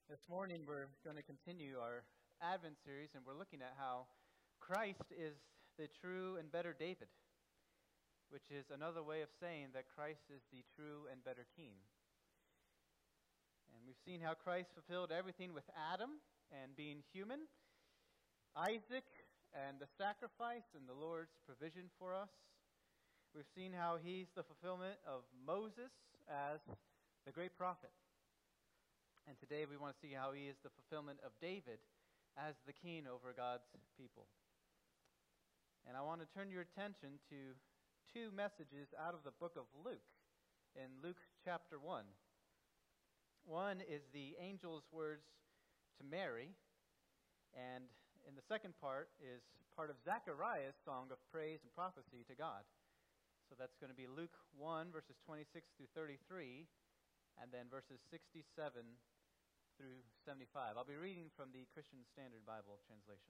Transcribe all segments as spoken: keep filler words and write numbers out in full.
This morning we're going to continue our Advent series, and we're looking at how Christ is the true and better David, which is another way of saying that Christ is the true and better King. And we've seen how Christ fulfilled everything with Adam and being human, Isaac and the sacrifice and the Lord's provision for us. We've seen how he's the fulfillment of Moses as the great prophet. And today we want to see how he is the fulfillment of David as the king over God's people. And I want to turn your attention to two messages out of the book of Luke, in Luke chapter one. One is the angel's words to Mary, and in the second part is part of Zechariah's song of praise and prophecy to God. So that's going to be Luke one, verses twenty-six through thirty-three, and then verses sixty-seven through seventy-five. I'll be reading from the Christian Standard Bible translation.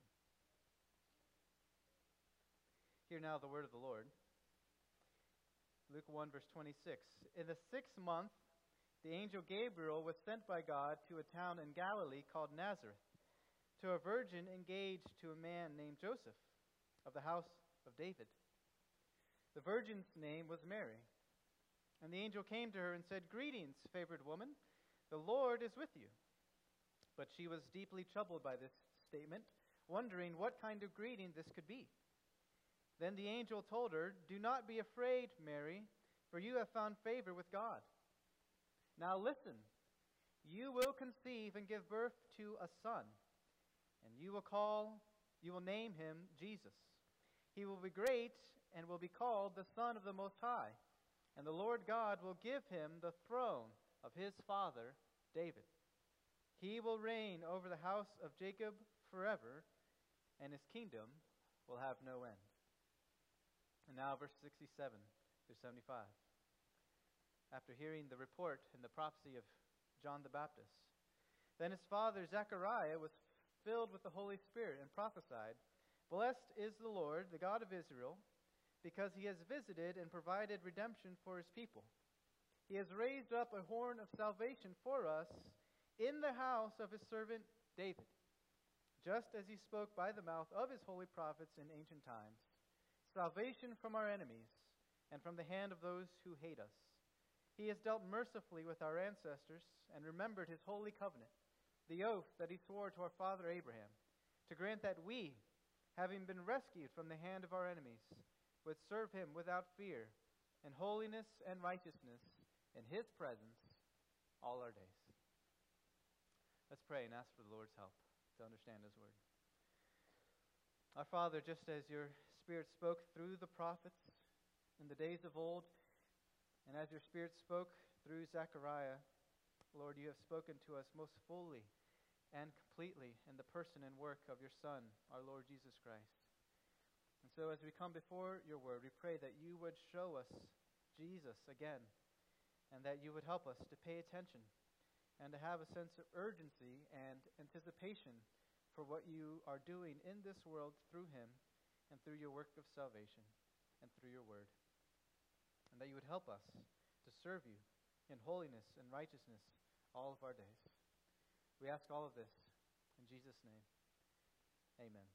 Hear now the word of the Lord. Luke one, verse twenty-six. In the sixth month, the angel Gabriel was sent by God to a town in Galilee called Nazareth, to a virgin engaged to a man named Joseph, of the house of David. The virgin's name was Mary. And the angel came to her and said, "Greetings, favored woman, the Lord is with you." But she was deeply troubled by this statement, wondering what kind of greeting this could be. Then the angel told her, "Do not be afraid, Mary, for you have found favor with God. Now listen, you will conceive and give birth to a son, and you will call, you will name him Jesus. He will be great and will be called the Son of the Most High, and the Lord God will give him the throne of his father David. He will reign over the house of Jacob forever, and his kingdom will have no end." And now verse sixty-seven through seventy-five. After hearing the report and the prophecy of John the Baptist, then his father Zechariah was filled with the Holy Spirit and prophesied, "Blessed is the Lord, the God of Israel, because he has visited and provided redemption for his people. He has raised up a horn of salvation for us in the house of his servant David, just as he spoke by the mouth of his holy prophets in ancient times, salvation from our enemies and from the hand of those who hate us. He has dealt mercifully with our ancestors and remembered his holy covenant, the oath that he swore to our father Abraham, to grant that we, having been rescued from the hand of our enemies, would serve him without fear, in holiness and righteousness, in his presence all our days." Let's pray and ask for the Lord's help to understand his word. Our Father, just as your Spirit spoke through the prophets in the days of old, and as your Spirit spoke through Zechariah, Lord, you have spoken to us most fully and completely in the person and work of your Son, our Lord Jesus Christ. And so as we come before your word, we pray that you would show us Jesus again, and that you would help us to pay attention and to have a sense of urgency and anticipation for what you are doing in this world through him and through your work of salvation and through your word. And that you would help us to serve you in holiness and righteousness all of our days. We ask all of this in Jesus' name. Amen.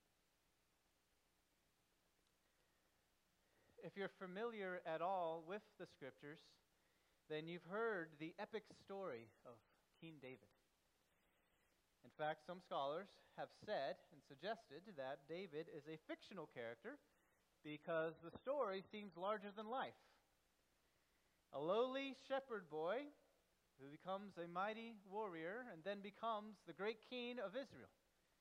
If you're familiar at all with the scriptures, then you've heard the epic story of King David. In fact, some scholars have said and suggested that David is a fictional character because the story seems larger than life. A lowly shepherd boy who becomes a mighty warrior and then becomes the great king of Israel.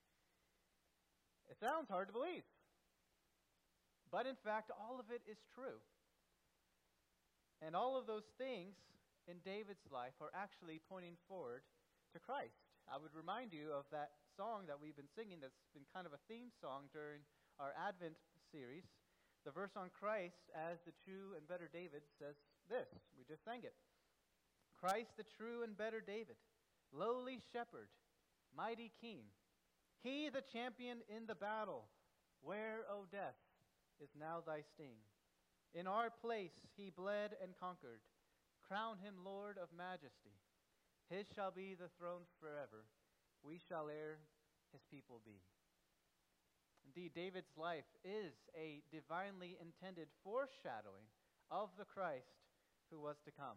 It sounds hard to believe. But in fact, all of it is true. And all of those things in David's life are actually pointing forward to Christ. I would remind you of that song that we've been singing that's been kind of a theme song during our Advent series. The verse on Christ as the true and better David says this. We just sang it. "Christ the true and better David, lowly shepherd, mighty king. He the champion in the battle. Where, O death, is now thy sting? In our place he bled and conquered. Crown him Lord of majesty. His shall be the throne forever, we shall ere his people be. Indeed, David's life is a divinely intended foreshadowing of the Christ who was to come.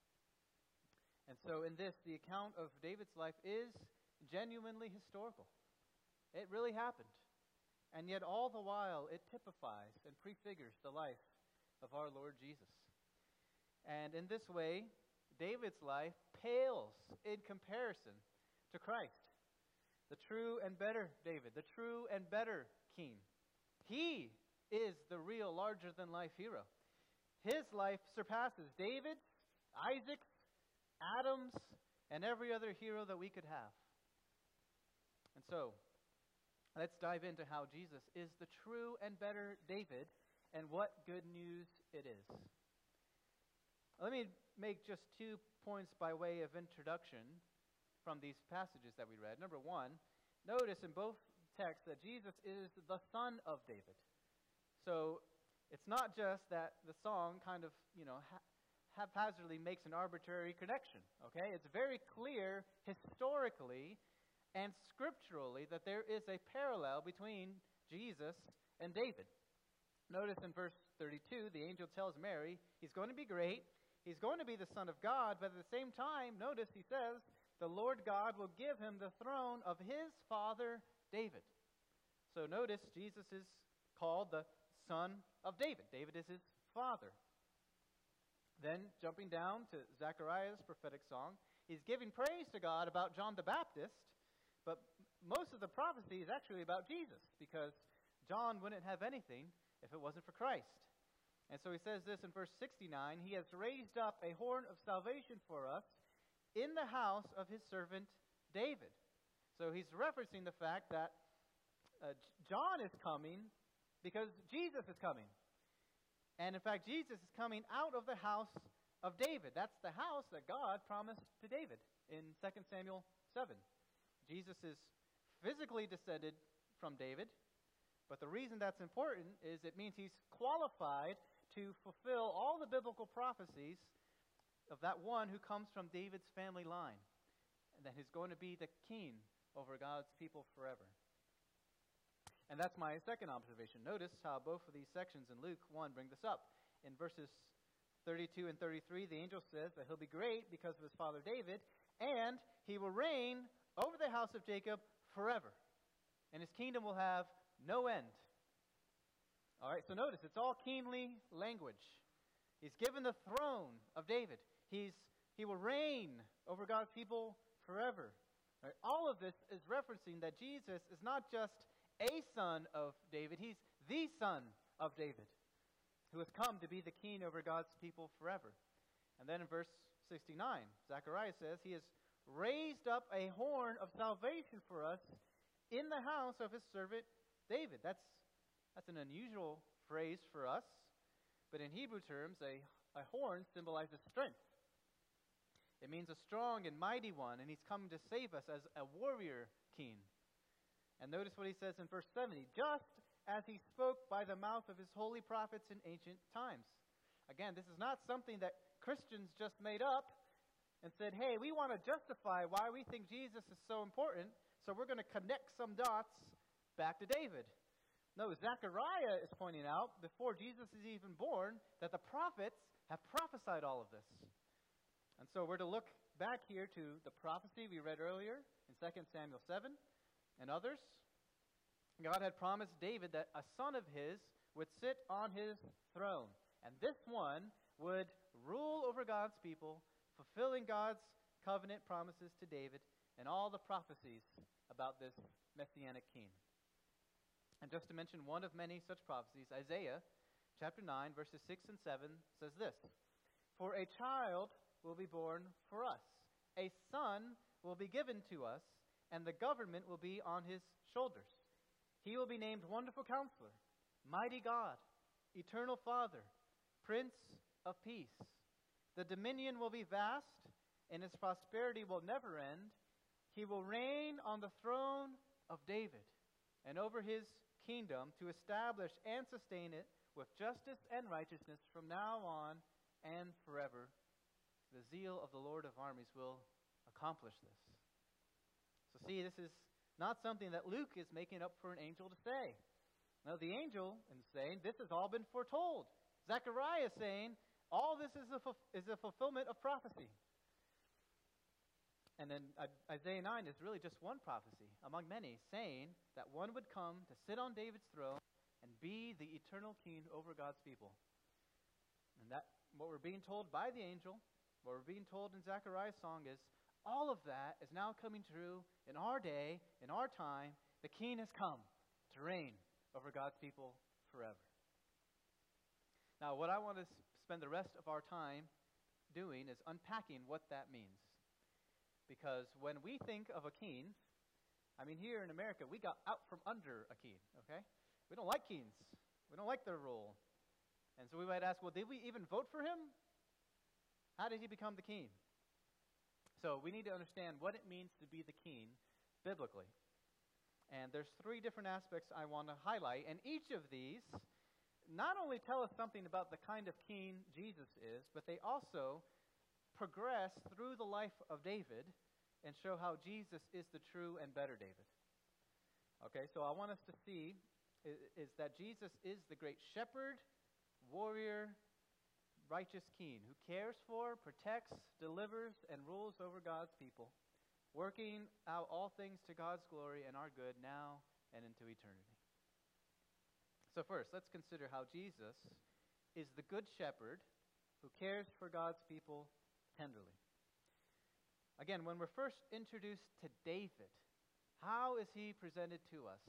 And so in this, the account of David's life is genuinely historical. It really happened. And yet all the while, it typifies and prefigures the life of our Lord Jesus. And in this way, David's life pales in comparison to Christ, the true and better David, the true and better king. He is the real larger-than-life hero. His life surpasses David's, Isaac's, Adam's, and every other hero that we could have. And so, let's dive into how Jesus is the true and better David and what good news it is. Let me make just two points by way of introduction from these passages that we read. Number one, notice in both texts that Jesus is the son of David. So it's not just that the song kind of, you know, ha- haphazardly makes an arbitrary connection, okay? It's very clear historically and scripturally that there is a parallel between Jesus and David. Notice in verse thirty-two, the angel tells Mary he's going to be great, he's going to be the Son of God, but at the same time, notice he says, the Lord God will give him the throne of his father David. So notice Jesus is called the Son of David. David is his father. Then, jumping down to Zechariah's prophetic song, he's giving praise to God about John the Baptist, but most of the prophecy is actually about Jesus, because John wouldn't have anything if it wasn't for Christ. And so he says this in verse sixty-nine, he has raised up a horn of salvation for us in the house of his servant David. So he's referencing the fact that uh, John is coming because Jesus is coming. And in fact, Jesus is coming out of the house of David. That's the house that God promised to David in Second Samuel seven. Jesus is physically descended from David, but the reason that's important is it means he's qualified to fulfill all the biblical prophecies of that one who comes from David's family line, and that he's going to be the king over God's people forever. And that's my second observation. Notice how both of these sections in Luke one bring this up. In verses thirty-two and thirty-three, the angel says that he'll be great because of his father David, and he will reign over the house of Jacob forever, and his kingdom will have no end. All right, so notice, it's all kingly language. He's given the throne of David. He's He will reign over God's people forever. All right, all of this is referencing that Jesus is not just a son of David, he's the son of David, who has come to be the king over God's people forever. And then in verse sixty-nine, Zechariah says, he has raised up a horn of salvation for us in the house of his servant David. That's, that's an unusual phrase for us, but in Hebrew terms, a, a horn symbolizes strength. It means a strong and mighty one, and he's come to save us as a warrior king. And notice what he says in verse seventy, just as he spoke by the mouth of his holy prophets in ancient times. Again, this is not something that Christians just made up and said, hey, we want to justify why we think Jesus is so important, so we're going to connect some dots back to David. No, Zechariah is pointing out, before Jesus is even born, that the prophets have prophesied all of this. And so we're to look back here to the prophecy we read earlier in Second Samuel seven and others. God had promised David that a son of his would sit on his throne. And this one would rule over God's people, fulfilling God's covenant promises to David and all the prophecies about this messianic king. And just to mention one of many such prophecies, Isaiah chapter nine, verses six and seven says this, for a child will be born for us, a son will be given to us, and the government will be on his shoulders. He will be named Wonderful Counselor, Mighty God, Eternal Father, Prince of Peace. The dominion will be vast, and his prosperity will never end. He will reign on the throne of David, and over his kingdom to establish and sustain it with justice and righteousness from now on and forever. The zeal of the Lord of armies will accomplish this. So see, see, this is not something that Luke is making up for an angel to say. No, the angel is saying, this has all been foretold. Zechariah is saying, all this is a, is a fulfillment of prophecy. And then Isaiah nine is really just one prophecy among many, saying that one would come to sit on David's throne and be the eternal king over God's people. And that, what we're being told by the angel, what we're being told in Zechariah's song is, all of that is now coming true in our day, in our time. The king has come to reign over God's people forever. Now, what I want to spend the rest of our time doing is unpacking what that means. Because when we think of a king, I mean, here in America, we got out from under a king, okay? We don't like kings. We don't like their rule. And so we might ask, well, did we even vote for him? How did he become the king? So we need to understand what it means to be the king biblically. And there's three different aspects I want to highlight. And each of these not only tell us something about the kind of king Jesus is, but they also progress through the life of David and show how Jesus is the true and better David. Okay, so I want us to see is, is that Jesus is the great shepherd, warrior, righteous king who cares for, protects, delivers, and rules over God's people, working out all things to God's glory and our good now and into eternity. So first, let's consider how Jesus is the good shepherd who cares for God's people tenderly. Again, when we're first introduced to David, how is he presented to us?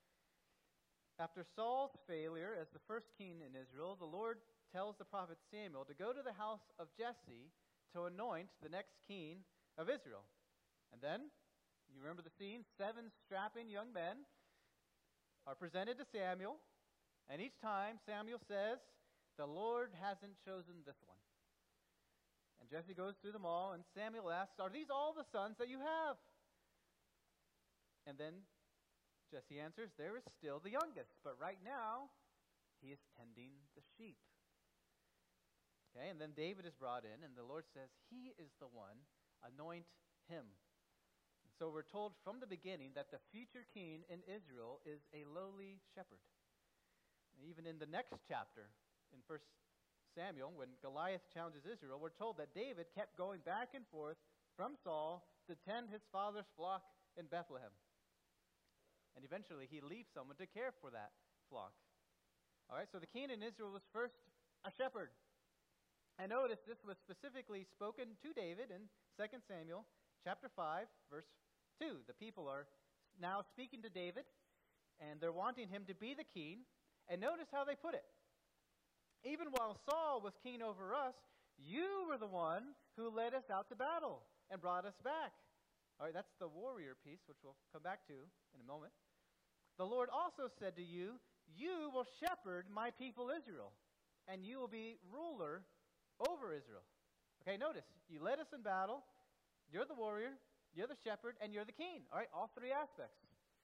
After Saul's failure as the first king in Israel, the Lord tells the prophet Samuel to go to the house of Jesse to anoint the next king of Israel. And then, you remember the scene, seven strapping young men are presented to Samuel, and each time Samuel says, the Lord hasn't chosen this one. And Jesse goes through them all, and Samuel asks, are these all the sons that you have? And then Jesse answers, there is still the youngest, but right now he is tending the sheep. Okay, and then David is brought in, and the Lord says, he is the one, anoint him. And so we're told from the beginning that the future king in Israel is a lowly shepherd. And even in the next chapter, in First Samuel, when Goliath challenges Israel, we're told that David kept going back and forth from Saul to tend his father's flock in Bethlehem. And eventually he leaves someone to care for that flock. All right, so the king in Israel was first a shepherd. And notice this was specifically spoken to David in Second Samuel chapter five, verse two. The people are now speaking to David, and they're wanting him to be the king. And notice how they put it. Even while Saul was king over us, you were the one who led us out to battle and brought us back. All right, that's the warrior piece, which we'll come back to in a moment. The Lord also said to you, you will shepherd my people Israel, and you will be ruler over Israel. Okay, notice, you led us in battle, you're the warrior, you're the shepherd, and you're the king. All right, all three aspects.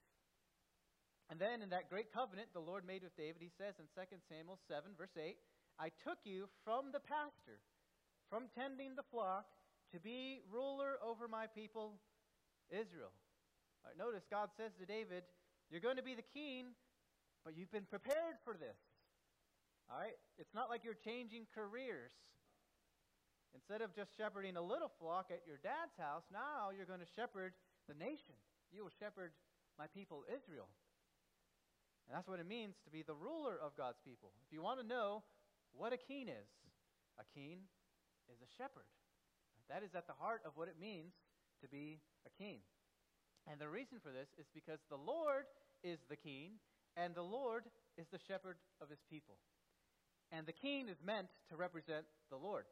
And then in that great covenant the Lord made with David, he says in Second Samuel seven, verse eight, I took you from the pasture, from tending the flock, to be ruler over my people Israel. All right, notice God says to David, you're going to be the king, but you've been prepared for this. All right, it's not like you're changing careers. Instead of just shepherding a little flock at your dad's house, now you're going to shepherd the nation. You will shepherd my people Israel. And that's what it means to be the ruler of God's people. If you want to know what a king is, a king is a shepherd. That is at the heart of what it means to be a king. And the reason for this is because the Lord is the king, and the Lord is the shepherd of his people. And the king is meant to represent the Lord.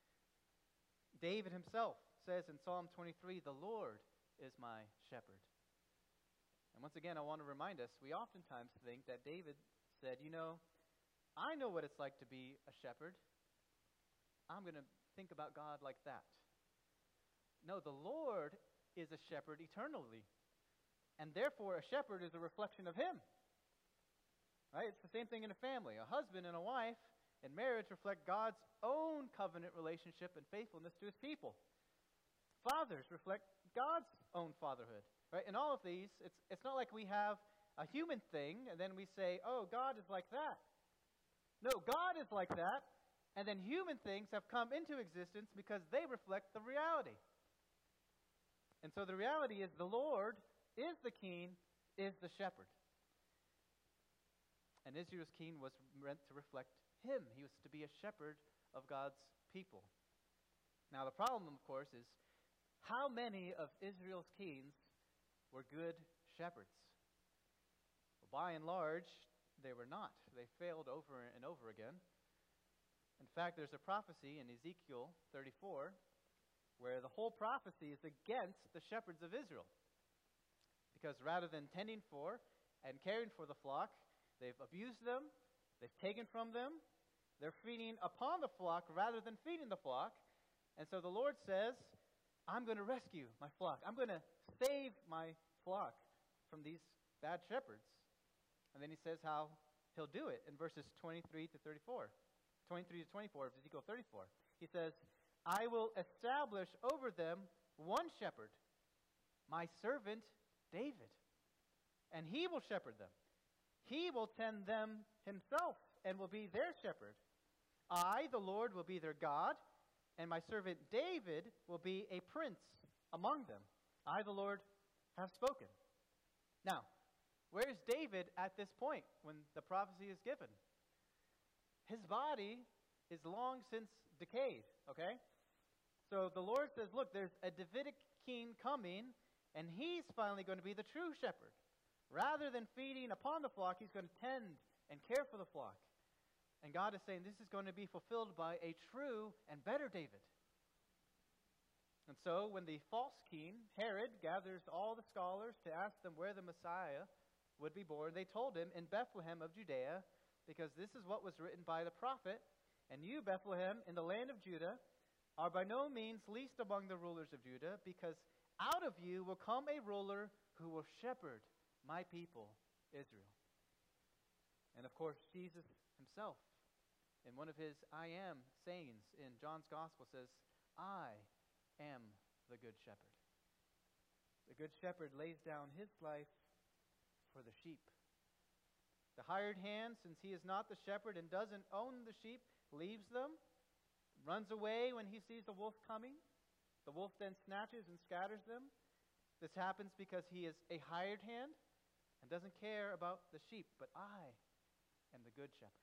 David himself says in Psalm twenty-three, the Lord is my shepherd. And once again, I want to remind us, we oftentimes think that David said, you know, I know what it's like to be a shepherd. I'm going to think about God like that. No, the Lord is a shepherd eternally. And therefore, a shepherd is a reflection of him. Right? It's the same thing in a family. A husband and a wife in marriage reflect God's own covenant relationship and faithfulness to his people. Fathers reflect God's own fatherhood. Right? In all of these, it's, it's not like we have a human thing, and then we say, oh, God is like that. No, God is like that, and then human things have come into existence because they reflect the reality. And so the reality is the Lord is the king, is the shepherd. And Israel's king was meant to reflect him. He was to be a shepherd of God's people. Now the problem, of course, is how many of Israel's kings were good shepherds? Well, by and large, they were not. They failed over and over again. In fact, there's a prophecy in Ezekiel thirty-four where the whole prophecy is against the shepherds of Israel. Because rather than tending for and caring for the flock, they've abused them, they've taken from them, they're feeding upon the flock rather than feeding the flock. And so the Lord says, I'm going to rescue my flock. I'm going to save my flock from these bad shepherds. And then he says how he'll do it in verses twenty-three to thirty-four. twenty-three to twenty-four of Ezekiel thirty-four. He says, I will establish over them one shepherd, my servant David, and he will shepherd them. He will tend them himself and will be their shepherd. I, the Lord, will be their God, and my servant David will be a prince among them. I, the Lord, have spoken. Now, where's David at this point when the prophecy is given? His body is long since decayed, okay? So the Lord says, look, there's a Davidic king coming, and he's finally going to be the true shepherd. Rather than feeding upon the flock, he's going to tend and care for the flock. And God is saying this is going to be fulfilled by a true and better David. And so when the false king, Herod, gathers all the scholars to ask them where the Messiah would be born, they told him, in Bethlehem of Judea, because this is what was written by the prophet, and you, Bethlehem, in the land of Judah, are by no means least among the rulers of Judah, because out of you will come a ruler who will shepherd my people, Israel. And of course, Jesus himself, in one of his I am sayings in John's Gospel, says, I am the good shepherd. The good shepherd lays down his life for the sheep. The hired hand, since he is not the shepherd and doesn't own the sheep, leaves them, runs away when he sees the wolf coming. The wolf then snatches and scatters them. This happens because he is a hired hand and doesn't care about the sheep, but I am the good shepherd.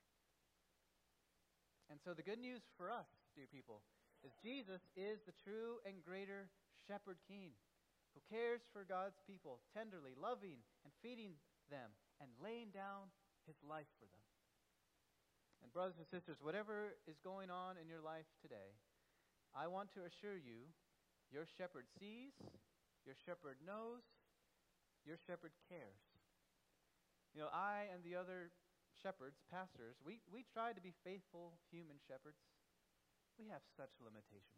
And so the good news for us, dear people, is Jesus is the true and greater shepherd king who cares for God's people tenderly, loving and feeding them and laying down his life for them. And brothers and sisters, whatever is going on in your life today, I want to assure you, your shepherd sees, your shepherd knows, your shepherd cares. You know, I and the other shepherds, pastors, we, we try to be faithful human shepherds. We have such limitations.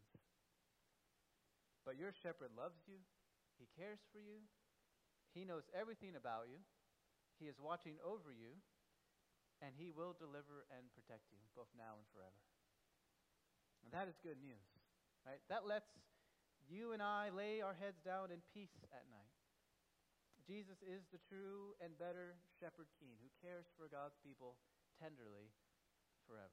But your shepherd loves you. He cares for you. He knows everything about you. He is watching over you. And he will deliver and protect you, both now and forever. And that is good news, right? That lets you and I lay our heads down in peace at night. Jesus is the true and better shepherd king who cares for God's people tenderly forever.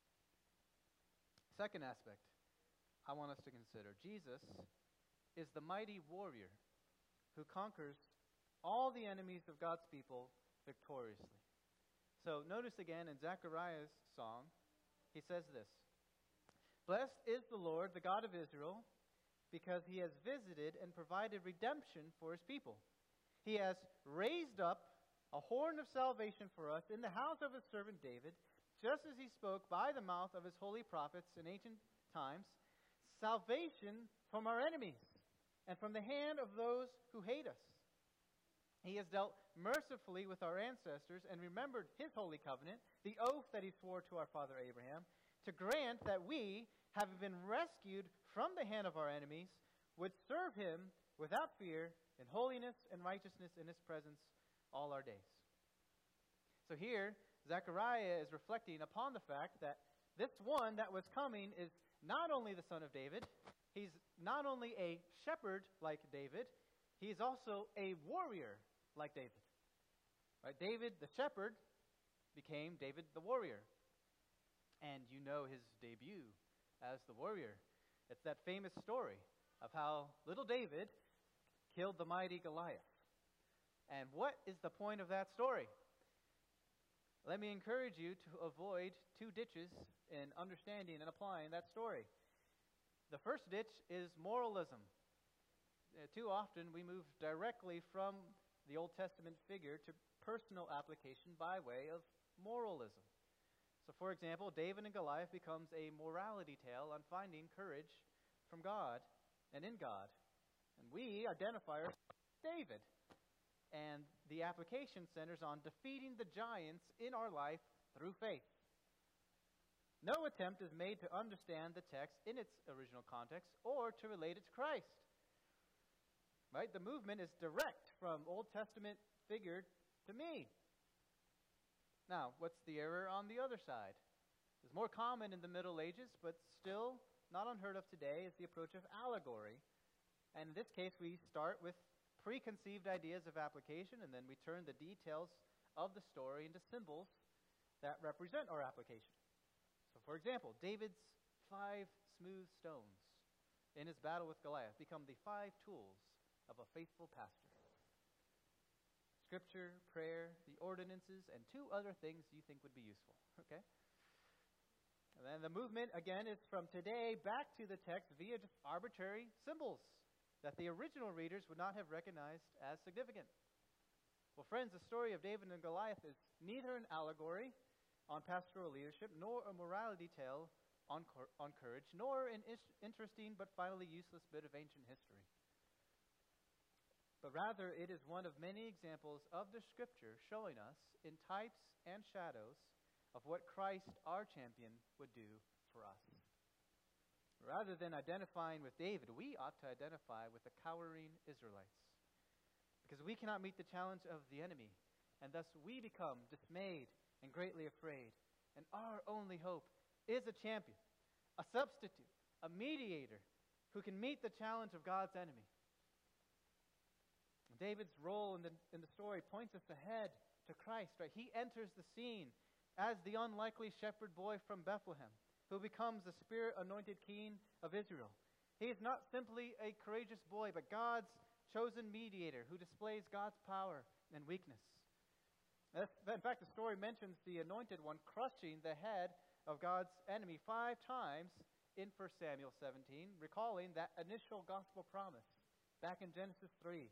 Second aspect I want us to consider. Jesus is the mighty warrior who conquers all the enemies of God's people victoriously. So notice again in Zechariah's song, he says this, Blessed is the Lord, the God of Israel, because he has visited and provided redemption for his people. He has raised up a horn of salvation for us in the house of his servant David, just as he spoke by the mouth of his holy prophets in ancient times, salvation from our enemies and from the hand of those who hate us. He has dealt mercifully with our ancestors and remembered his holy covenant, the oath that he swore to our father Abraham, to grant that we, having been rescued from the hand of our enemies, would serve him without fear in holiness and righteousness in his presence all our days. So here, Zechariah is reflecting upon the fact that this one that was coming is not only the son of David, he's not only a shepherd like David, he's also a warrior like David. Right? David the shepherd became David the warrior. And you know his debut as the warrior. It's that famous story of how little David killed the mighty Goliath. And what is the point of that story? Let me encourage you to avoid two ditches in understanding and applying that story. The first ditch is moralism. Uh, too often we move directly from the Old Testament figure to personal application by way of moralism. So, for example, David and Goliath becomes a morality tale on finding courage from God and in God. And we identify ourselves with David. And the application centers on defeating the giants in our life through faith. No attempt is made to understand the text in its original context or to relate it to Christ. Right? The movement is direct from Old Testament figure to me. Now, what's the error on the other side? It's more common in the Middle Ages, but still not unheard of today, is the approach of allegory. And in this case, we start with preconceived ideas of application, and then we turn the details of the story into symbols that represent our application. So, for example, David's five smooth stones in his battle with Goliath become the five tools of a faithful pastor. Scripture, prayer, the ordinances, and two other things you think would be useful. Okay? And then the movement, again, is from today back to the text via just arbitrary symbols that the original readers would not have recognized as significant. Well, friends, the story of David and Goliath is neither an allegory on pastoral leadership, nor a morality tale on, cor- on courage, nor an is- interesting but finally useless bit of ancient history. But rather, it is one of many examples of the Scripture showing us, in types and shadows, of what Christ, our champion, would do for us. Rather than identifying with David, we ought to identify with the cowering Israelites. Because we cannot meet the challenge of the enemy, and thus we become dismayed and greatly afraid. And our only hope is a champion, a substitute, a mediator who can meet the challenge of God's enemy. David's role in the, in the story points us ahead to Christ, right? He enters the scene as the unlikely shepherd boy from Bethlehem, who becomes the Spirit-anointed king of Israel. He is not simply a courageous boy, but God's chosen mediator who displays God's power and weakness. In fact, the story mentions the anointed one crushing the head of God's enemy five times in First Samuel seventeen, recalling that initial gospel promise back in Genesis three,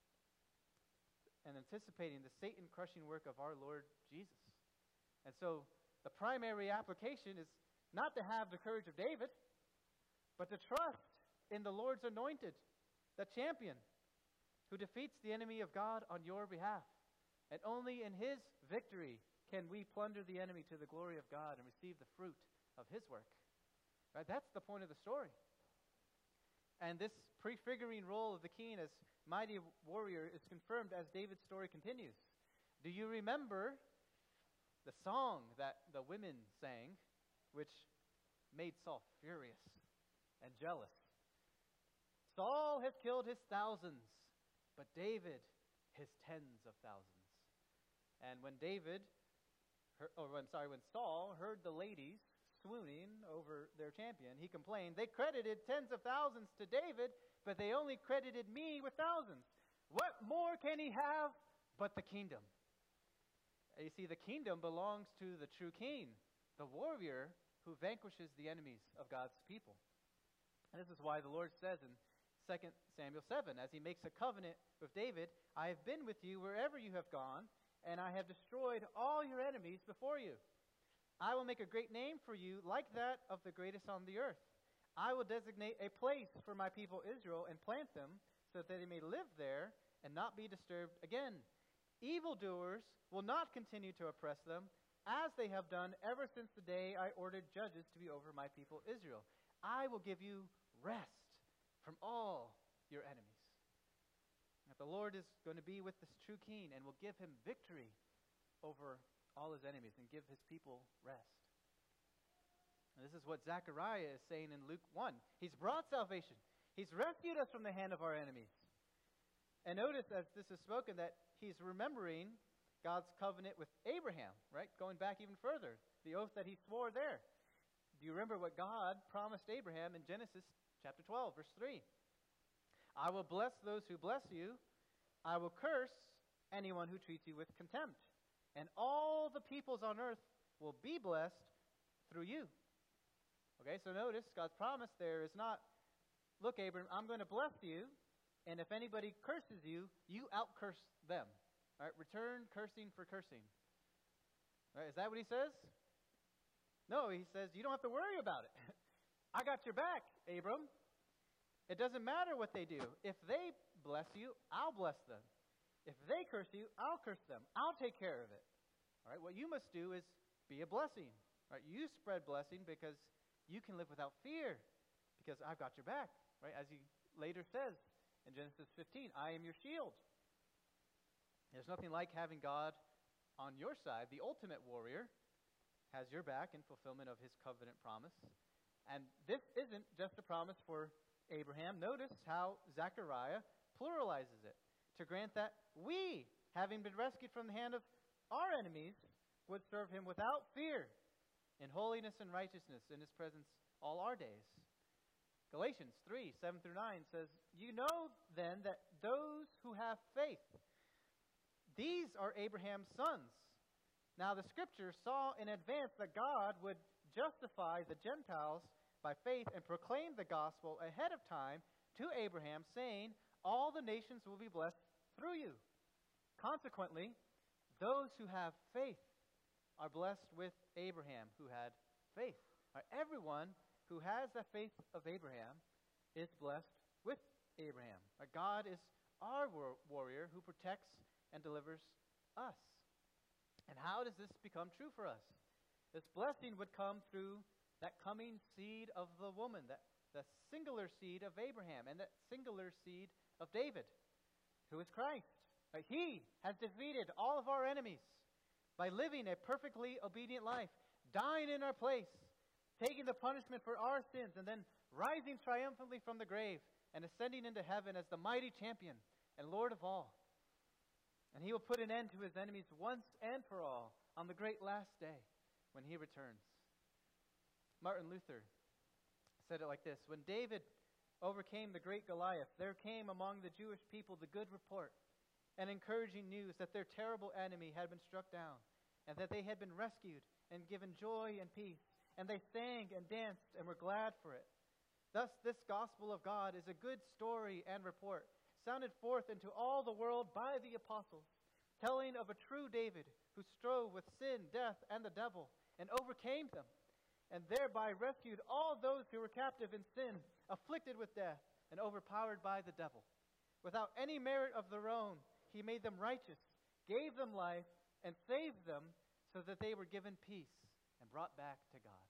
and anticipating the Satan-crushing work of our Lord Jesus. And so the primary application is not to have the courage of David, but to trust in the Lord's anointed, the champion, who defeats the enemy of God on your behalf. And only in his victory can we plunder the enemy to the glory of God and receive the fruit of his work. Right? That's the point of the story. And this prefiguring role of the king as mighty warrior is confirmed as David's story continues. Do you remember the song that the women sang, which made Saul furious and jealous? Saul has killed his thousands, but David his tens of thousands. And when David, heard, or I'm sorry, when Saul heard the ladies swooning over their champion, he complained, they credited tens of thousands to David, but they only credited me with thousands. What more can he have but the kingdom? You see, the kingdom belongs to the true king, the warrior who vanquishes the enemies of God's people. And this is why the Lord says in Second Samuel seven, as he makes a covenant with David, I have been with you wherever you have gone, and I have destroyed all your enemies before you. I will make a great name for you like that of the greatest on the earth. I will designate a place for my people Israel and plant them so that they may live there and not be disturbed again. Evildoers will not continue to oppress them, as they have done ever since the day I ordered judges to be over my people Israel. I will give you rest from all your enemies. That the Lord is going to be with this true king and will give him victory over all his enemies and give his people rest. And this is what Zechariah is saying in Luke one. He's brought salvation. He's rescued us from the hand of our enemies. And notice as this is spoken that he's remembering God's covenant with Abraham, right? Going back even further, the oath that he swore there. Do you remember what God promised Abraham in Genesis chapter twelve, verse three? I will bless those who bless you. I will curse anyone who treats you with contempt. And all the peoples on earth will be blessed through you. Okay, so notice God's promise there is not, look, Abraham, I'm going to bless you, and if anybody curses you, you out-curse them. All right, return cursing for cursing. All right, is that what he says? No, he says, you don't have to worry about it. I got your back, Abram. It doesn't matter what they do. If they bless you, I'll bless them. If they curse you, I'll curse them. I'll take care of it. All right, what you must do is be a blessing. All right, you spread blessing because you can live without fear because I've got your back. Right, as he later says in Genesis fifteen, I am your shield. There's nothing like having God on your side. The ultimate warrior has your back in fulfillment of his covenant promise. And this isn't just a promise for Abraham. Notice how Zechariah pluralizes it to grant that we, having been rescued from the hand of our enemies, would serve him without fear in holiness and righteousness in his presence all our days. Galatians three, seven through nine says, you know then that those who have faith, these are Abraham's sons. Now the Scripture saw in advance that God would justify the Gentiles by faith and proclaim the gospel ahead of time to Abraham, saying, all the nations will be blessed through you. Consequently, those who have faith are blessed with Abraham, who had faith. Right, everyone who has the faith of Abraham is blessed with Abraham. Right, God is our war- warrior who protects and delivers us. And how does this become true for us? This blessing would come through that coming seed of the woman, that the singular seed of Abraham, and that singular seed of David, who is Christ. Right? He has defeated all of our enemies by living a perfectly obedient life, dying in our place, taking the punishment for our sins, and then rising triumphantly from the grave and ascending into heaven as the mighty champion and Lord of all. And he will put an end to his enemies once and for all on the great last day when he returns. Martin Luther said it like this: when David overcame the great Goliath, there came among the Jewish people the good report and encouraging news that their terrible enemy had been struck down and that they had been rescued and given joy and peace. And they sang and danced and were glad for it. Thus, this gospel of God is a good story and report, sounded forth into all the world by the apostles, telling of a true David who strove with sin, death, and the devil, and overcame them, and thereby rescued all those who were captive in sin, afflicted with death, and overpowered by the devil. Without any merit of their own, he made them righteous, gave them life, and saved them so that they were given peace and brought back to God.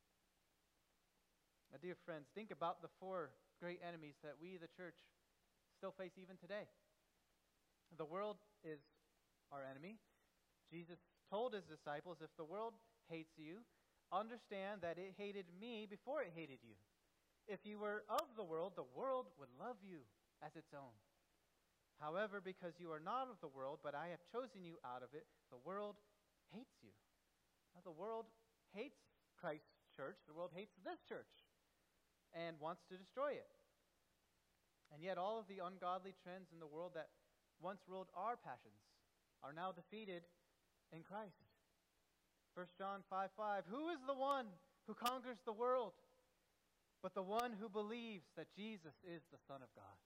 Now, dear friends, think about the four great enemies that we, the church, still face even today. The world is our enemy. Jesus told his disciples, if the world hates you, understand that it hated me before it hated you. If you were of the world, the world would love you as its own. However, because you are not of the world, but I have chosen you out of it, the world hates you. Now, the world hates Christ's church. The world hates this church and wants to destroy it. And yet all of the ungodly trends in the world that once ruled our passions are now defeated in Christ. First John five five, who is the one who conquers the world but the one who believes that Jesus is the Son of God?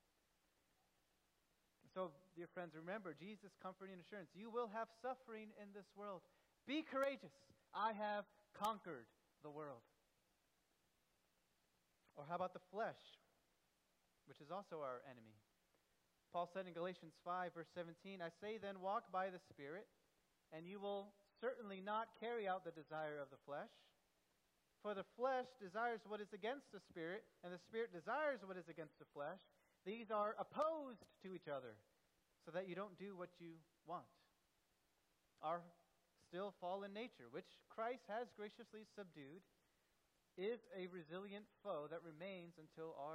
So, dear friends, remember Jesus' comforting assurance. You will have suffering in this world. Be courageous. I have conquered the world. Or how about the flesh, which is also our enemy? Paul said in Galatians five, verse seventeen, I say then, walk by the Spirit, and you will certainly not carry out the desire of the flesh. For the flesh desires what is against the Spirit, and the Spirit desires what is against the flesh. These are opposed to each other, so that you don't do what you want. Our still fallen nature, which Christ has graciously subdued, is a resilient foe that remains until our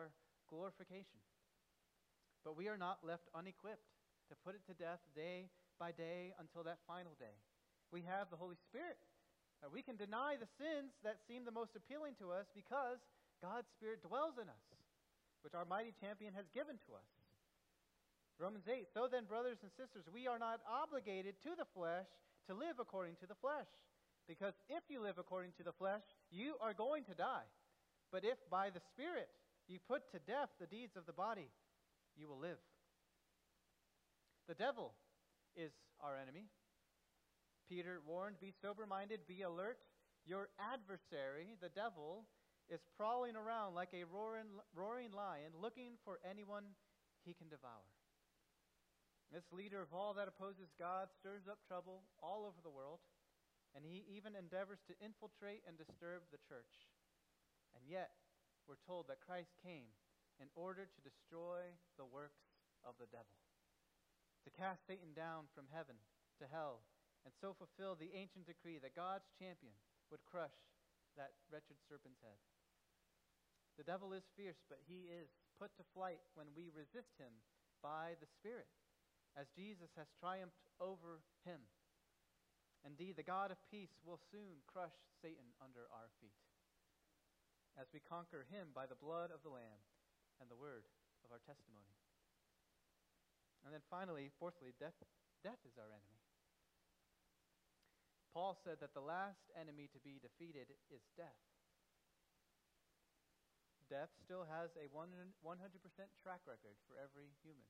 glorification. But we are not left unequipped to put it to death day by day until that final day. We have the Holy Spirit. Uh, we can deny the sins that seem the most appealing to us because God's Spirit dwells in us, which our mighty champion has given to us. Romans eight, so then, brothers and sisters, we are not obligated to the flesh to live according to the flesh. Because if you live according to the flesh, you are going to die. But if by the Spirit you put to death the deeds of the body, you will live. The devil is our enemy. Peter warned, be sober-minded, be alert. Your adversary, the devil, is prowling around like a roaring, roaring lion, looking for anyone he can devour. This leader of all that opposes God stirs up trouble all over the world, and he even endeavors to infiltrate and disturb the church. And yet, we're told that Christ came in order to destroy the works of the devil, to cast Satan down from heaven to hell, and so fulfill the ancient decree that God's champion would crush that wretched serpent's head. The devil is fierce, but he is put to flight when we resist him by the Spirit, as Jesus has triumphed over him. Indeed, the God of peace will soon crush Satan under our feet, as we conquer him by the blood of the Lamb and the word of our testimony. And then finally, fourthly, death, death is our enemy. Paul said that the last enemy to be defeated is death. Death still has a one hundred percent track record for every human.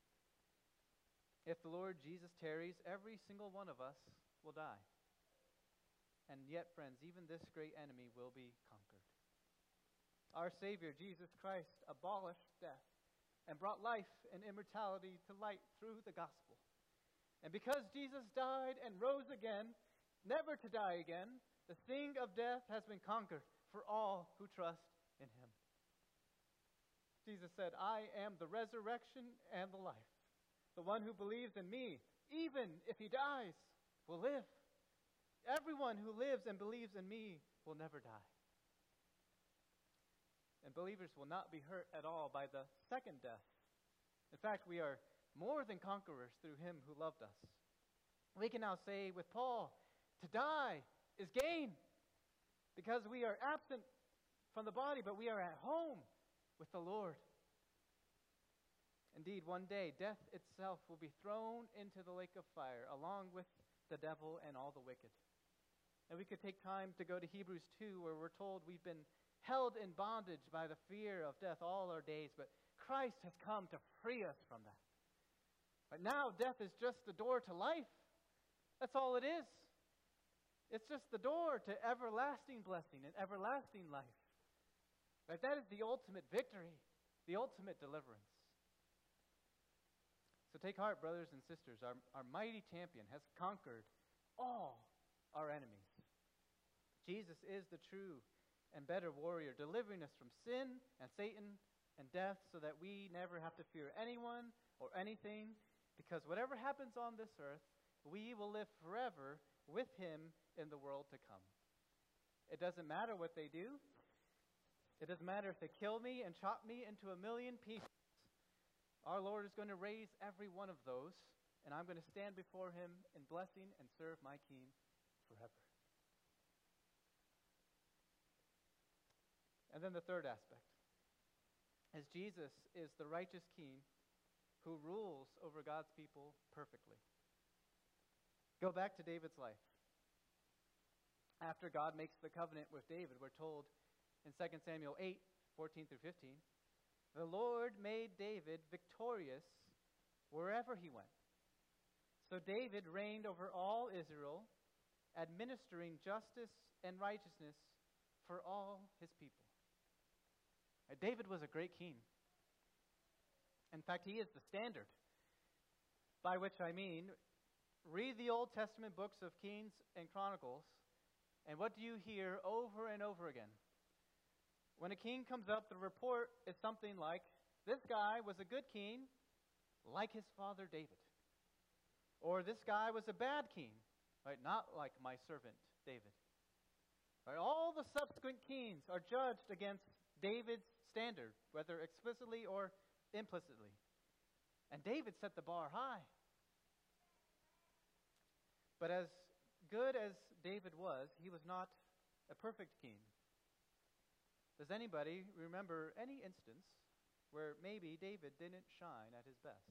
If the Lord Jesus tarries, every single one of us will die. And yet, friends, even this great enemy will be conquered. Our Savior, Jesus Christ, abolished death and brought life and immortality to light through the gospel. And because Jesus died and rose again, never to die again, the sting of death has been conquered for all who trust in him. Jesus said, I am the resurrection and the life. The one who believes in me, even if he dies, will live. Everyone who lives and believes in me will never die. And believers will not be hurt at all by the second death. In fact, we are more than conquerors through him who loved us. We can now say with Paul, to die is gain, because we are absent from the body, but we are at home with the Lord. Indeed, one day, death itself will be thrown into the lake of fire, along with the devil and all the wicked. And we could take time to go to Hebrews two, where we're told we've been held in bondage by the fear of death all our days, but Christ has come to free us from that. But now death is just the door to life. That's all it is. It's just the door to everlasting blessing and everlasting life. Right? That is the ultimate victory, the ultimate deliverance. So take heart, brothers and sisters. Our, our mighty champion has conquered all our enemies. Jesus is the true and better warrior, delivering us from sin and Satan and death so that we never have to fear anyone or anything, because whatever happens on this earth, we will live forever with him in the world to come. It doesn't matter what they do. It doesn't matter if they kill me and chop me into a million pieces. Our Lord is going to raise every one of those, and I'm going to stand before him in blessing and serve my King forever. And then the third aspect, as Jesus is the righteous King who rules over God's people perfectly. Go back to David's life. After God makes the covenant with David, we're told in Second Samuel eight, fourteen through fifteen, the Lord made David victorious wherever he went. So David reigned over all Israel, administering justice and righteousness for all his people. David was a great king. In fact, he is the standard. By which I mean, read the Old Testament books of Kings and Chronicles, and what do you hear over and over again? When a king comes up, the report is something like, this guy was a good king, like his father David. Or this guy was a bad king, right? Not like my servant David. Right? All the subsequent kings are judged against David's standard, whether explicitly or implicitly. And David set the bar high. But as good as David was, he was not a perfect king. Does anybody remember any instance where maybe David didn't shine at his best?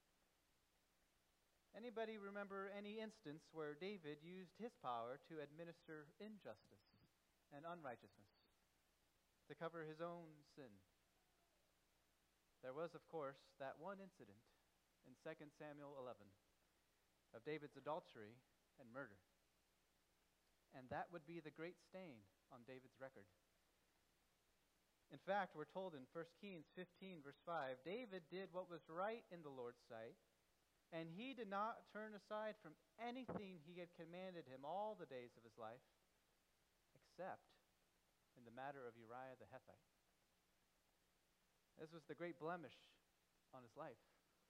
Anybody remember any instance where David used his power to administer injustice and unrighteousness, to cover his own sin? There was, of course, that one incident in Second Samuel eleven of David's adultery and murder. And that would be the great stain on David's record. In fact, we're told in First Kings fifteen, verse five, David did what was right in the Lord's sight, and he did not turn aside from anything he had commanded him all the days of his life, except in the matter of Uriah the Hittite. This was the great blemish on his life.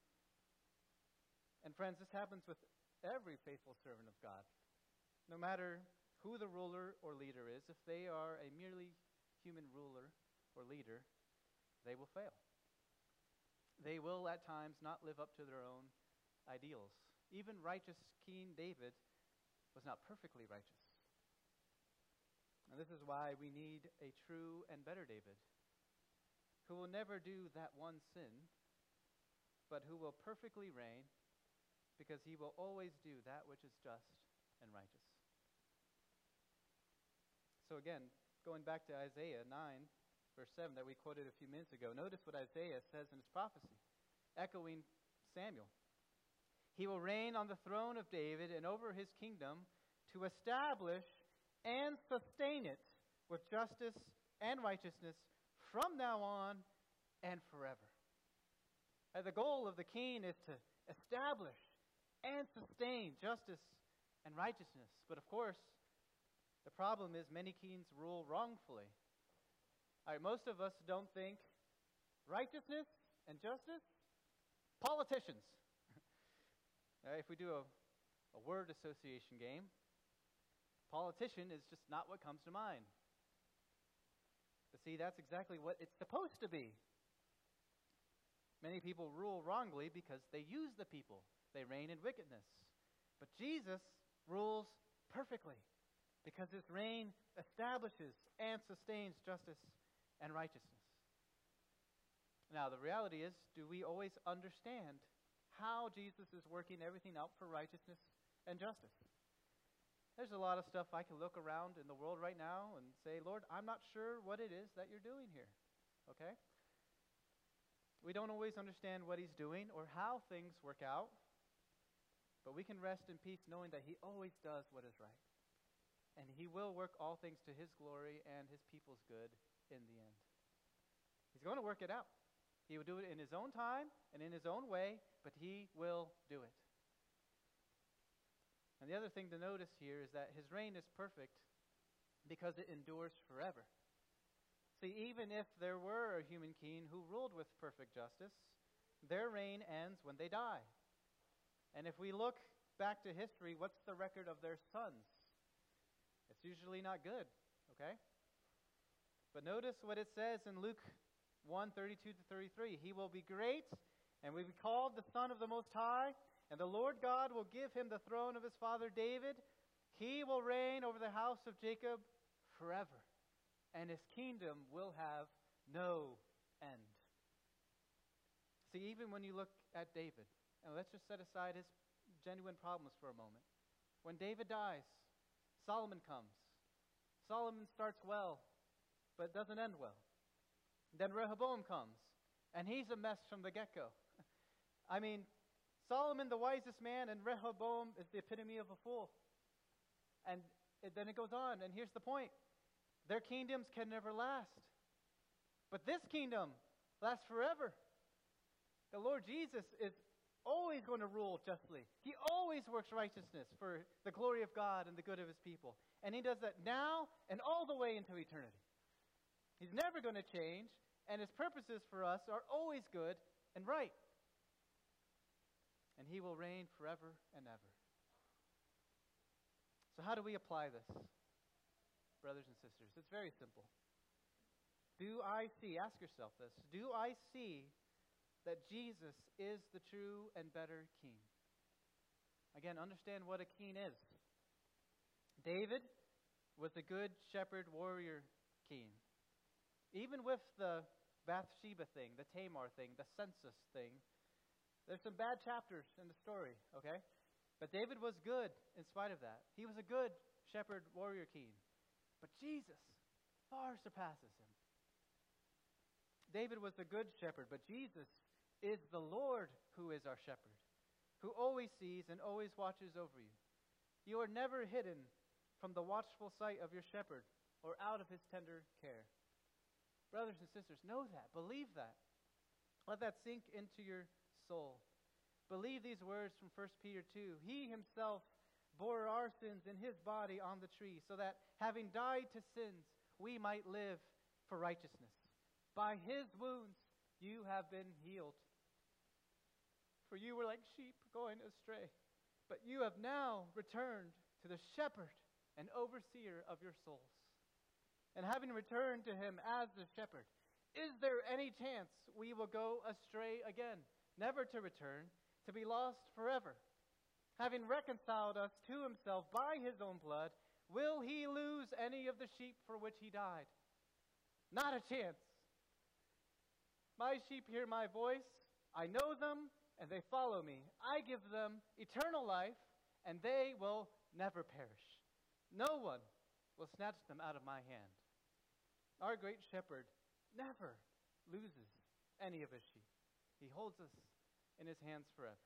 And friends, this happens with every faithful servant of God. No matter who the ruler or leader is, if they are a merely human ruler or leader, they will fail. They will at times not live up to their own ideals. Even righteous King David was not perfectly righteous. And this is why we need a true and better David, who will never do that one sin, but who will perfectly reign, because he will always do that which is just and righteous. So again, going back to Isaiah nine, verse seven that we quoted a few minutes ago, notice what Isaiah says in his prophecy, echoing Samuel. He will reign on the throne of David and over his kingdom, to establish and sustain it with justice and righteousness from now on and forever. And the goal of the king is to establish and sustain justice and righteousness. But of course, the problem is many kings rule wrongfully. All right, most of us don't think righteousness and justice, politicians. All right, if we do a, a word association game, politician is just not what comes to mind. But see, that's exactly what it's supposed to be. Many people rule wrongly because they use the people. They reign in wickedness. But Jesus rules perfectly because his reign establishes and sustains justice and righteousness. Now, the reality is, do we always understand how Jesus is working everything out for righteousness and justice? There's a lot of stuff I can look around in the world right now and say, Lord, I'm not sure what it is that you're doing here. Okay? We don't always understand what he's doing or how things work out, but we can rest in peace knowing that he always does what is right. And he will work all things to his glory and his people's good in the end. He's going to work it out. He will do it in his own time and in his own way, but he will do it. And the other thing to notice here is that his reign is perfect because it endures forever. See, even if there were a human king who ruled with perfect justice, their reign ends when they die. And if we look back to history, what's the record of their sons? It's usually not good, okay? But notice what it says in Luke one, thirty-two to thirty-three. He will be great and will be called the Son of the Most High, and the Lord God will give him the throne of his father David. He will reign over the house of Jacob forever, and his kingdom will have no end. See, even when you look at David, and let's just set aside his genuine problems for a moment. When David dies, Solomon comes. Solomon starts well, but doesn't end well. Then Rehoboam comes, and he's a mess from the get-go. I mean, Solomon, the wisest man, and Rehoboam is the epitome of a fool. And it, then it goes on, and here's the point. Their kingdoms can never last. But this kingdom lasts forever. The Lord Jesus is always going to rule justly. He always works righteousness for the glory of God and the good of his people. And he does that now and all the way into eternity. He's never going to change, and his purposes for us are always good and right. And he will reign forever and ever. So how do we apply this, brothers and sisters? It's very simple. Do I see, ask yourself this, do I see that Jesus is the true and better king? Again, understand what a king is. David was the good shepherd warrior king. Even with the Bathsheba thing, the Tamar thing, the census thing, there's some bad chapters in the story, okay? But David was good in spite of that. He was a good shepherd warrior king. But Jesus far surpasses him. David was the good shepherd, but Jesus is the Lord who is our shepherd, who always sees and always watches over you. You are never hidden from the watchful sight of your shepherd or out of his tender care. Brothers and sisters, know that. Believe that. Let that sink into your soul. Believe these words from First Peter two. He himself bore our sins in his body on the tree, so that, having died to sins, we might live for righteousness. By his wounds you have been healed. For you were like sheep going astray, but you have now returned to the shepherd and overseer of your souls. And having returned to him as the shepherd, is there any chance we will go astray again, never to return, to be lost forever? Having reconciled us to himself by his own blood, will he lose any of the sheep for which he died? Not a chance. My sheep hear my voice, I know them, and they follow me. I give them eternal life, and they will never perish. No one will snatch them out of my hand. Our great shepherd never loses any of his sheep. He holds us in his hands forever.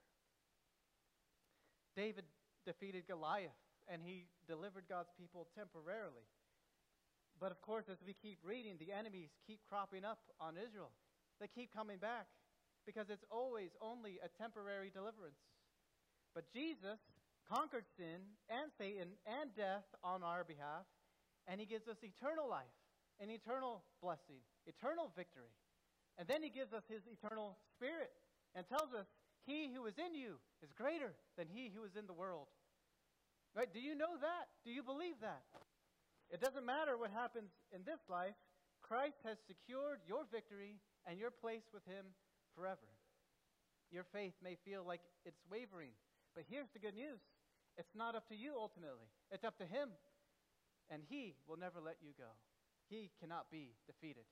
David defeated Goliath, and he delivered God's people temporarily. But of course, as we keep reading, the enemies keep cropping up on Israel. They keep coming back because it's always only a temporary deliverance. But Jesus conquered sin and Satan and death on our behalf, and he gives us eternal life, an eternal blessing, eternal victory. And then he gives us his eternal spirit and tells us, he who is in you is greater than he who is in the world. Right? Do you know that? Do you believe that? It doesn't matter what happens in this life. Christ has secured your victory and your place with him forever. Your faith may feel like it's wavering, but here's the good news. It's not up to you ultimately. It's up to him. And he will never let you go. He cannot be defeated.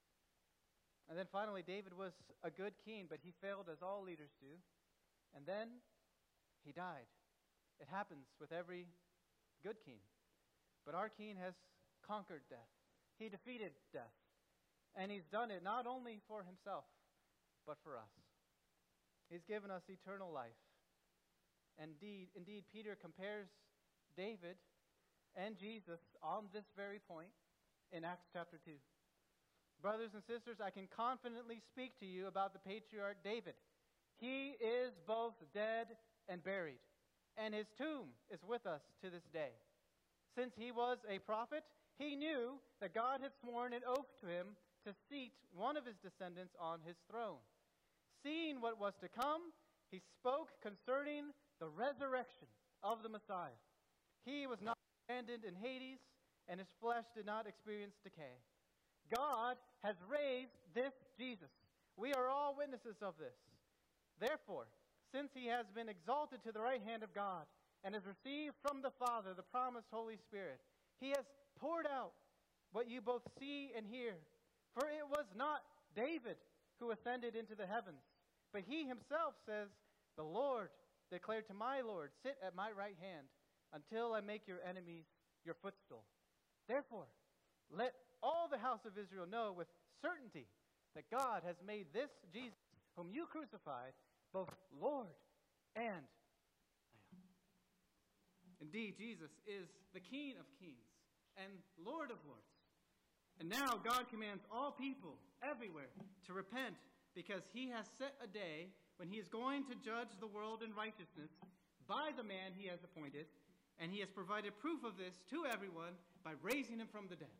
And then finally, David was a good king, but he failed as all leaders do. And then he died. It happens with every good king. But our king has conquered death. He defeated death. And he's done it not only for himself, but for us. He's given us eternal life. Indeed, indeed, Peter compares David and Jesus on this very point in Acts chapter two. Brothers and sisters, I can confidently speak to you about the patriarch David. He is both dead and buried, and his tomb is with us to this day. Since he was a prophet, he knew that God had sworn an oath to him to seat one of his descendants on his throne. Seeing what was to come, he spoke concerning the resurrection of the Messiah. He was not abandoned in Hades, and his flesh did not experience decay. God has raised this Jesus. We are all witnesses of this. Therefore, since he has been exalted to the right hand of God and has received from the Father the promised Holy Spirit, he has poured out what you both see and hear. For it was not David who ascended into the heavens, but he himself says, the Lord declared to my Lord, sit at my right hand until I make your enemies your footstool. Therefore, let all the house of Israel know with certainty that God has made this Jesus, whom you crucified, both Lord and Lamb. Indeed, Jesus is the King of kings and Lord of lords. And now God commands all people everywhere to repent, because he has set a day when he is going to judge the world in righteousness by the man he has appointed, and he has provided proof of this to everyone by raising him from the dead.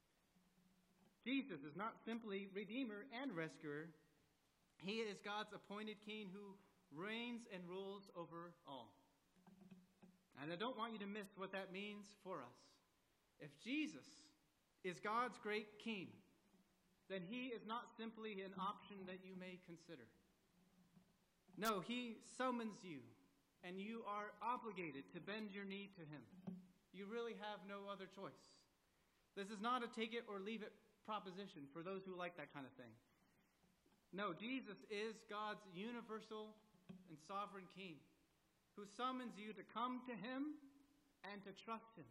Jesus is not simply Redeemer and Rescuer. He is God's appointed King who reigns and rules over all. And I don't want you to miss what that means for us. If Jesus is God's great King, then he is not simply an option that you may consider. No, he summons you, and you are obligated to bend your knee to him. You really have no other choice. This is not a take it or leave it proposition for those who like that kind of thing. No, Jesus is God's universal and sovereign King who summons you to come to him and to trust him.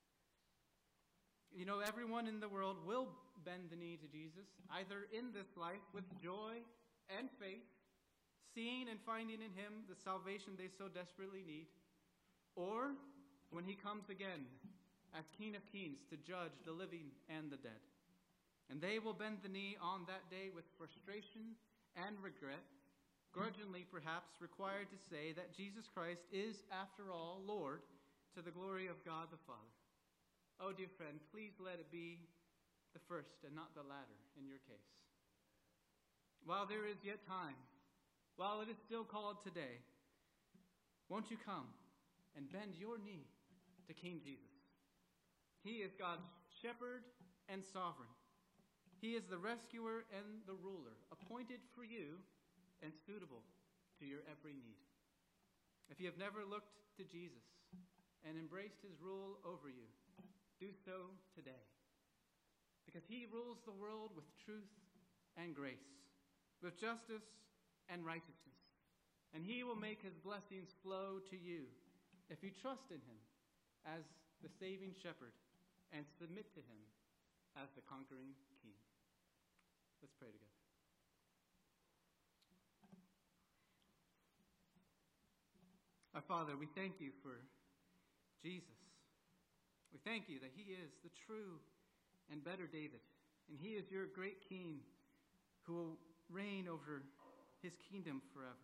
You know, everyone in the world will bend the knee to Jesus, either in this life with joy and faith, seeing and finding in him the salvation they so desperately need, or when he comes again as King of Kings to judge the living and the dead. And they will bend the knee on that day with frustration and regret, grudgingly perhaps required to say that Jesus Christ is, after all, Lord, to the glory of God the Father. Oh, dear friend, please let it be the first and not the latter in your case. While there is yet time, while it is still called today, won't you come and bend your knee to King Jesus? He is God's shepherd and sovereign. He is the rescuer and the ruler, appointed for you and suitable to your every need. If you have never looked to Jesus and embraced his rule over you, do so today. Because he rules the world with truth and grace, with justice and righteousness. And he will make his blessings flow to you if you trust in him as the saving shepherd and submit to him as the conquering king. Let's pray together. Our Father, we thank you for Jesus. We thank you that he is the true and better David, and he is your great king who will reign over his kingdom forever.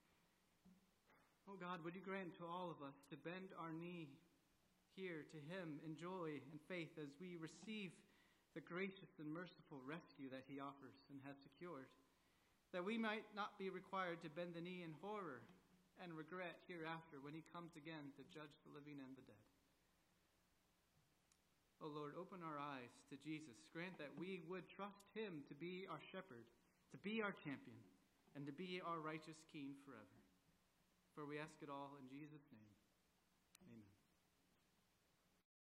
Oh God, would you grant to all of us to bend our knee here to him in joy and faith as we receive the gracious and merciful rescue that he offers and has secured, that we might not be required to bend the knee in horror and regret hereafter when he comes again to judge the living and the dead. Oh Lord, open our eyes to Jesus. Grant that we would trust him to be our shepherd, to be our champion, and to be our righteous king forever. For we ask it all in Jesus' name.